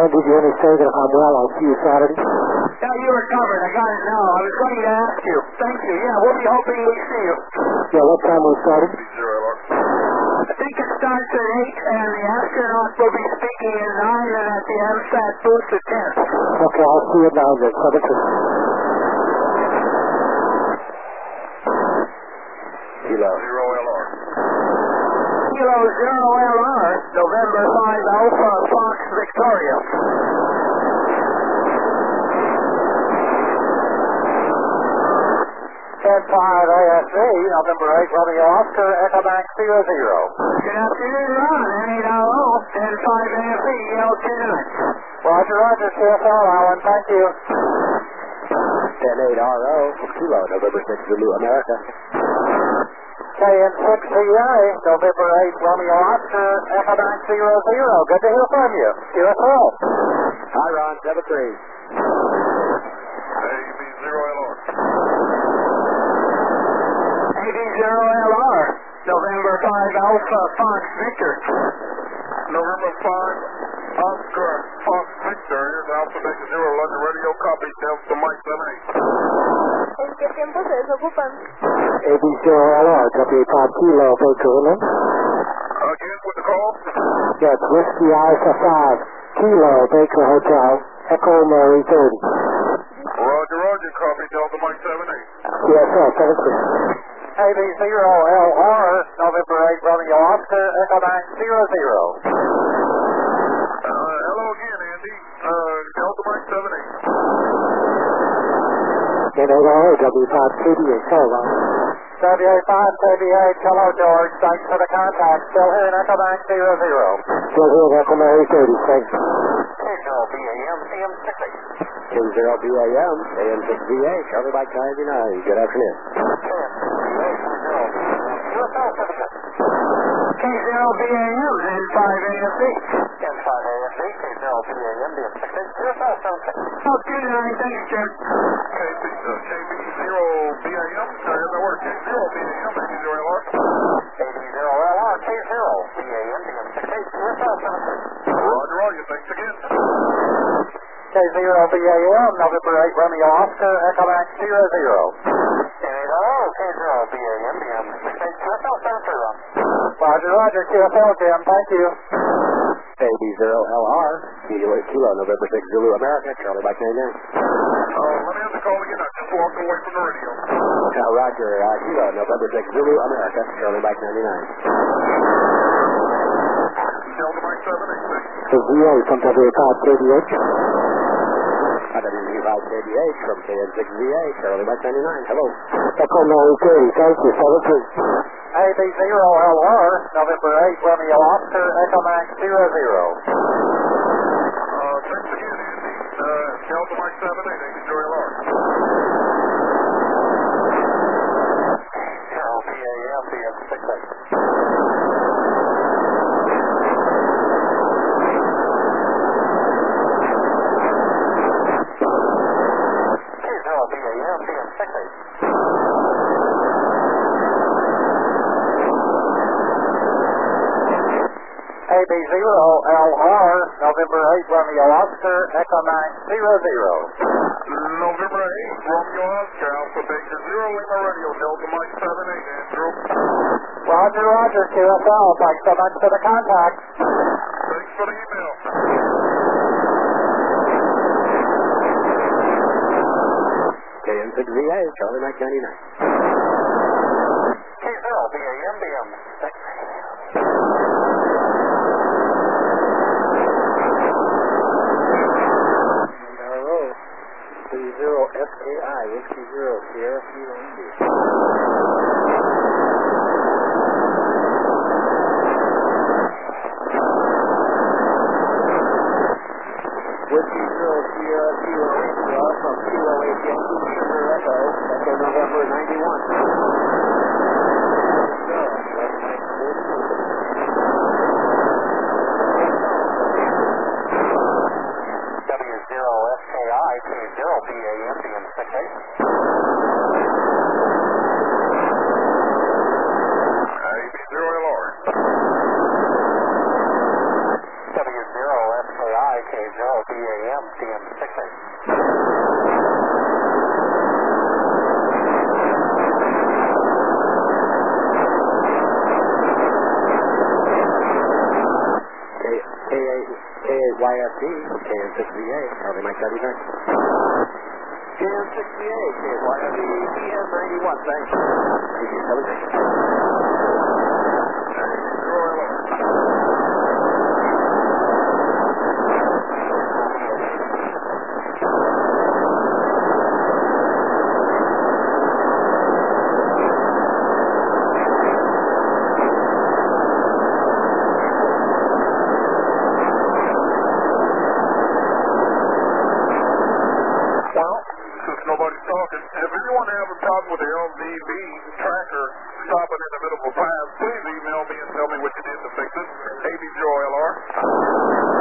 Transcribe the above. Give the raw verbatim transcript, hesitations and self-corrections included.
Ron, did you want to say that if I'm well, I'll see you Saturday? Yeah, you were covered. I got it now. I was going to ask you. Thank you. Yeah, we'll be hoping we see you. Yeah, what time will it start? I think it starts at eight, and the astronauts will be speaking at nine, and at the AMSAT booth at ten. Okay, I'll see you at nine then. seven two. Kilo. Zero L R. Kilo Zero L R, November five Alpha Fox Victoria. ten five A S V, November eight Romeo Oscar, Echo Bank zero zero. Good afternoon, Ron. N eight R O, ten five A S V, L ten nine. Roger, Roger, C F L, Alan, thank you. ten eight R O, Kilo, November six Zulu, America. K N six V A, November eight Romeo Oscar, Echo Bank zero zero. Good to hear from you. C F L. Hi, Ron, seven three. A B zero L R. A B zero L R, November five Alpha Fox Victor. November five Oscar Fox Victor. Here's Alpha Beta Zero, London Radio copy, Delta Mike seven eight. ¿En qué tiempo se desocupan? A B zero L R, W five Kilo, Baker Inlet. Again with the call. Yes, Whiskey Alpha five, Kilo, Baker Hotel, Echo Mary thirty. Roger, Roger, copy, Delta Mike seven eight. C S L, seven three. A B zero L R, November eight Romeo Oscar, Echo Bank zero zero. Uh, hello again, Andy. Uh, Delta Mike seven eight. N eight R O, W five K D H, hello, Ron. W five K D H, hello, George. Thanks for the contact. Still here in Echo Bank zero zero. Still here in Echo Mary thirty, thanks. K zero B A M, A M six eight. K zero B A M, A M six V A, Charlie Mike ninety-nine. Good afternoon. K zero B A M, N five A S V. N five A S V, K zero B A M, B M six eight, zero five seven six. Oh, two nine, thanks, Jim. K B zero B A M. Uh, how's that work? K zero B A M, A B zero L R. A B zero L R, K zero B A M, B M six eight, zero five seven six. Roger, Roger, thanks again. K zero B A M, November eight Romeo Oscar, Echo Bank zero zero. N eight R O, K zero B A M, B M six eight, C F L seven three. Roger, Roger, C F L, Jim, thank you. A B zero L R, Kilo, Kilo, November six Zulu, America, Charlie Mike ninety-nine. Uh, let me have the call again. I just walked away from the radio. Uh, Roger, uh, Kilo, November six Zulu, America, Charlie Mike ninety-nine. Delta Mike seven eight. The V A from W five K D H. W five K D H from K N six V A, Charlie Mike ninety-nine. Hello. Echo Mary thirty, thank you, seven three. A B zero L R, November eight Romeo Oscar, Echo Bank zero zero. Uh, thanks again, Andy. Uh, Delta Mike seven eight, A B zero L R. Zero B A M, B M six eight. K zero B A M, B M six eight. A B zero L R, November eight Romeo Oscar, Echo nine zero zero. November eight, Romeo Oscar, Alpha Beta Zero, Lima Radio, Delta Mike seven eight, Andrew. Roger, Roger, Q S L, thanks so much for the contact. Thanks for the email. K N six V A, Charlie Mike ninety-nine. K zero B A M, B M six eight. Zero S K I, Whiskey Zero, Sierra Kilo India. Whiskey Zero, Sierra Kilo India from Kilo eight Yankee Sugar Echo, Echo November ninety-one. W zero S K I, K zero B A M, B M six eight. A B zero L R. W zero S K I, K zero D M six eight. K eight Y F D, K N six V A, Charlie Mike Charlie Frank. K N six V A, K Y F D, D M ninety-one, thanks. Thank you, Charlie Frank. Nobody's talking. If anyone having a problem with the L V B tracker stopping in the middle of a path, please email me and tell me what you did to fix it. A B Joe L R.